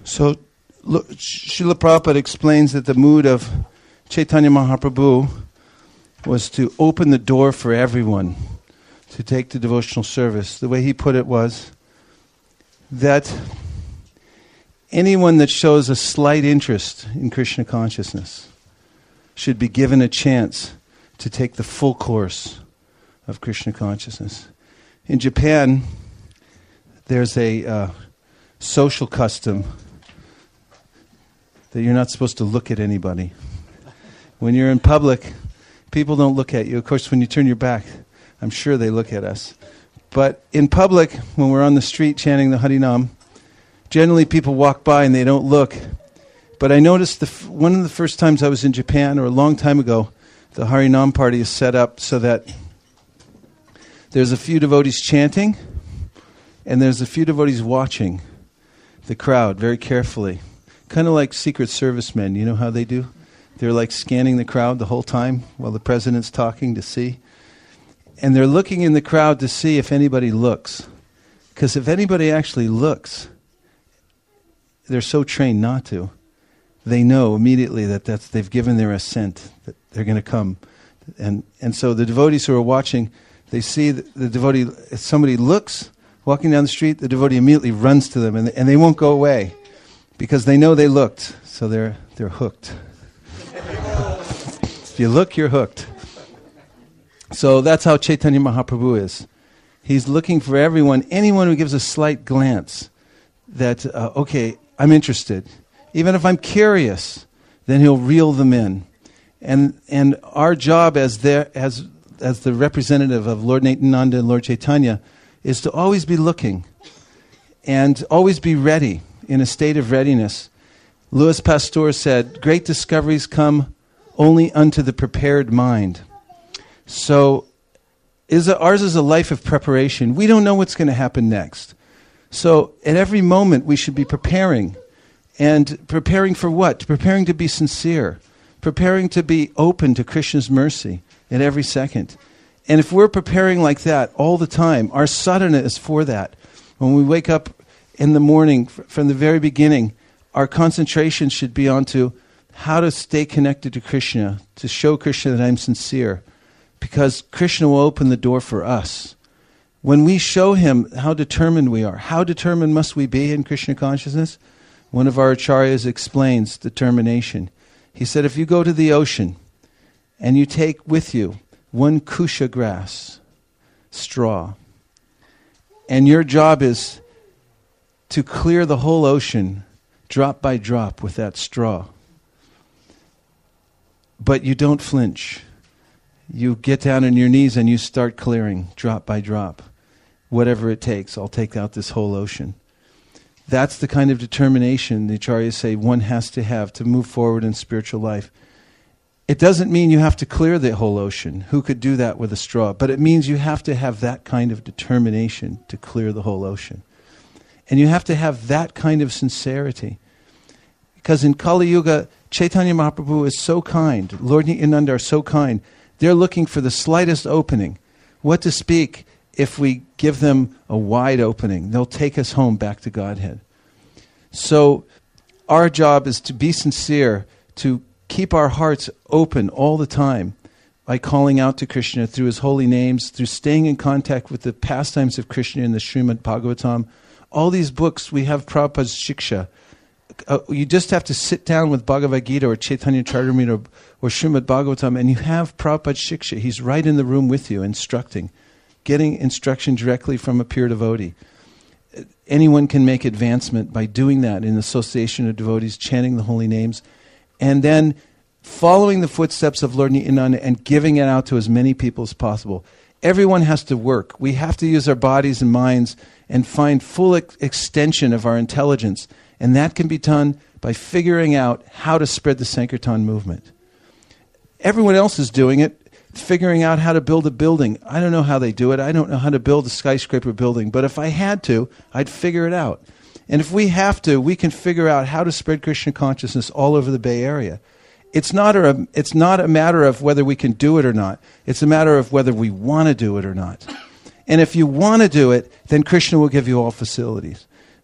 So, Srila Prabhupada explains that the mood of Chaitanya Mahaprabhu was to open the door for everyone to take the devotional service. The way he put it was that anyone that shows a slight interest in Krishna consciousness should be given a chance to take the full course of Krishna consciousness. In Japan, there's a social custom that you're not supposed to look at anybody. When you're in public, people don't look at you. Of course, when you turn your back, I'm sure they look at us. But in public, when we're on the street chanting the Harinam, generally people walk by and they don't look. But I noticed one of the first times I was in Japan, or a long time ago, the Harinam party is set up so that there's a few devotees chanting and there's a few devotees watching the crowd very carefully. Kind of like Secret Service men, you know how they do? They're like scanning the crowd the whole time while the president's talking to see. And they're looking in the crowd to see if anybody looks. Because if anybody actually looks, they're so trained not to. They know immediately that they've given their assent, that they're going to come. And so the devotees who are watching, they see the devotee, if somebody looks, walking down the street, the devotee immediately runs to them and they won't go away. Because they know they looked, so they're hooked. If you look, you're hooked. So that's how Chaitanya Mahaprabhu is. He's looking for everyone, anyone who gives a slight glance that, okay, I'm interested. Even if I'm curious, then he'll reel them in. And our job as the representative of Lord Nityananda and Lord Chaitanya is to always be looking and always be ready, in a state of readiness. Louis Pasteur said, great discoveries come only unto the prepared mind. So ours is a life of preparation. We don't know what's going to happen next. So at every moment we should be preparing. And preparing for what? Preparing to be sincere. Preparing to be open to Krishna's mercy at every second. And if we're preparing like that all the time, our sadhana is for that. When we wake up in the morning, from the very beginning, our concentration should be onto how to stay connected to Krishna, to show Krishna that I'm sincere, because Krishna will open the door for us. When we show him how determined we are, how determined must we be in Krishna consciousness? One of our acharyas explains determination. He said, if you go to the ocean and you take with you one kusha grass, straw, and your job is to clear the whole ocean drop by drop with that straw. But you don't flinch. You get down on your knees and you start clearing drop by drop. Whatever it takes, I'll take out this whole ocean. That's the kind of determination the acharyas say one has to have to move forward in spiritual life. It doesn't mean you have to clear the whole ocean. Who could do that with a straw? But it means you have to have that kind of determination to clear the whole ocean. And you have to have that kind of sincerity. Because in Kali Yuga, Chaitanya Mahaprabhu is so kind. Lord Nityananda are so kind. They're looking for the slightest opening. What to speak if we give them a wide opening? They'll take us home back to Godhead. So our job is to be sincere, to keep our hearts open all the time by calling out to Krishna through his holy names, through staying in contact with the pastimes of Krishna in the Srimad Bhagavatam. All these books, we have Prabhupada's Shiksha. You just have to sit down with Bhagavad Gita or Chaitanya Charitamrita or Srimad Bhagavatam and you have Prabhupada's Shiksha. He's right in the room with you, instructing, getting instruction directly from a pure devotee. Anyone can make advancement by doing that in association of devotees, chanting the holy names, and then following the footsteps of Lord Nityananda and giving it out to as many people as possible. Everyone has to work. We have to use our bodies and minds and find full extension of our intelligence. And that can be done by figuring out how to spread the Sankirtan movement. Everyone else is doing it, figuring out how to build a building. I don't know how they do it. I don't know how to build a skyscraper building. But if I had to, I'd figure it out. And if we have to, we can figure out how to spread Krishna consciousness all over the Bay Area. It's not a matter of whether we can do it or not. It's a matter of whether we want to do it or not. And if you want to do it, then Krishna will give you all facilities.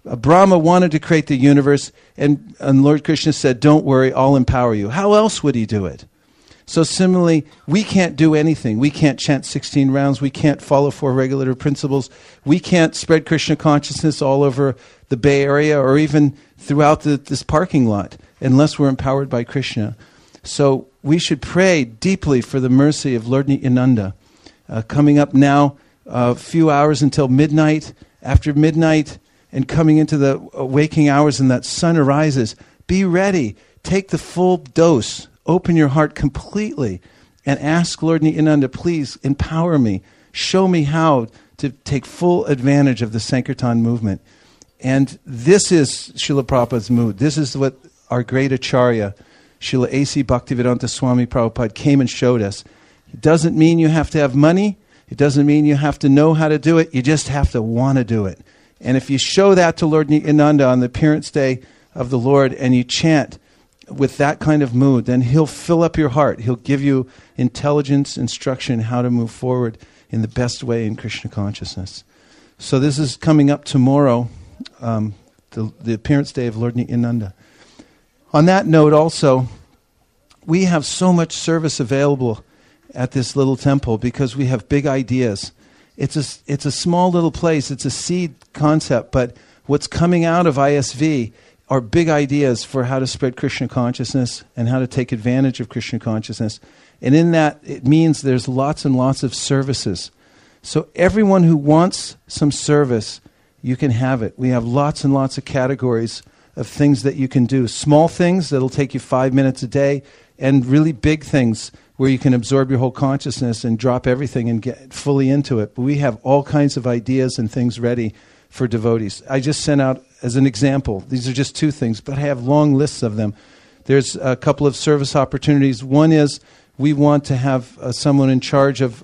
Brahma wanted to create the universe, and Lord Krishna said, don't worry, I'll empower you. How else would he do it? So similarly, we can't do anything. We can't chant 16 rounds. We can't follow 4 regulative principles. We can't spread Krishna consciousness all over the Bay Area or even throughout this parking lot unless we're empowered by Krishna. So we should pray deeply for the mercy of Lord Nityananda. Coming up now, a few hours until midnight. After midnight and coming into the waking hours and that sun arises, be ready. Take the full dose. Open your heart completely and ask Lord Nityananda, please empower me. Show me how to take full advantage of the Sankirtan movement. And this is Srila Prabhupada's mood. This is what our great Acharya, Srila A.C. Bhaktivedanta Swami Prabhupada, came and showed us. It doesn't mean you have to have money. It doesn't mean you have to know how to do it. You just have to want to do it. And if you show that to Lord Nityananda on the appearance day of the Lord and you chant with that kind of mood, then he'll fill up your heart. He'll give you intelligence, instruction, how to move forward in the best way in Krishna consciousness. So this is coming up tomorrow, the appearance day of Lord Nityananda. On that note also, we have so much service available at this little temple because we have big ideas. It's a small little place. It's a seed concept, but what's coming out of ISV are big ideas for how to spread Krishna consciousness and how to take advantage of Krishna consciousness. And in that, it means there's lots and lots of services. So everyone who wants some service, you can have it. We have lots and lots of categories of things that you can do. Small things that'll take you 5 minutes a day, and really big things where you can absorb your whole consciousness and drop everything and get fully into it. But we have all kinds of ideas and things ready for devotees. I just sent out, as an example, these are just 2 things, but I have long lists of them. There's a couple of service opportunities. One is we want to have someone in charge of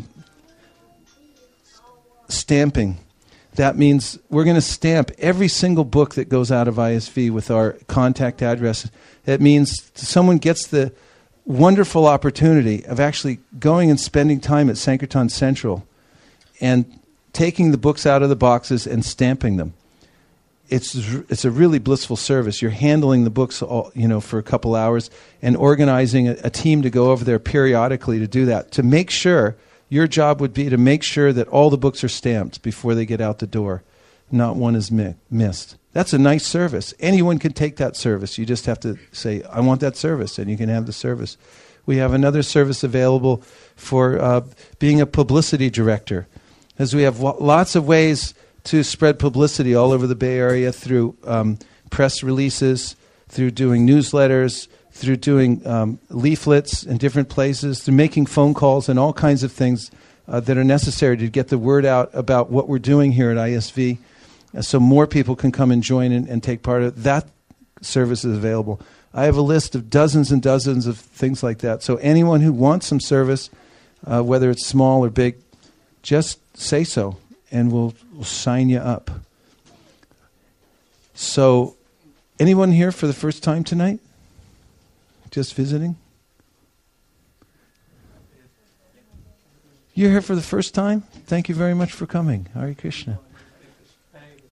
stamping. That means we're going to stamp every single book that goes out of ISV with our contact address. That means someone gets the wonderful opportunity of actually going and spending time at Sankirtan Central and taking the books out of the boxes and stamping them. It's a really blissful service. You're handling the books all, for a couple hours and organizing a team to go over there periodically to do that. To make sure, your job would be to make sure that all the books are stamped before they get out the door. Not one is missed. That's a nice service. Anyone can take that service. You just have to say, I want that service, and you can have the service. We have another service available for being a publicity director, as we have lots of ways to spread publicity all over the Bay Area through press releases, through doing newsletters, through doing leaflets in different places, through making phone calls and all kinds of things that are necessary to get the word out about what we're doing here at ISV, so more people can come and join and take part of it. That service is available. I have a list of dozens and dozens of things like that. So anyone who wants some service, whether it's small or big, just say so, and we'll sign you up. So, anyone here for the first time tonight? Just visiting? You're here for the first time? Thank you very much for coming. Hare Krishna.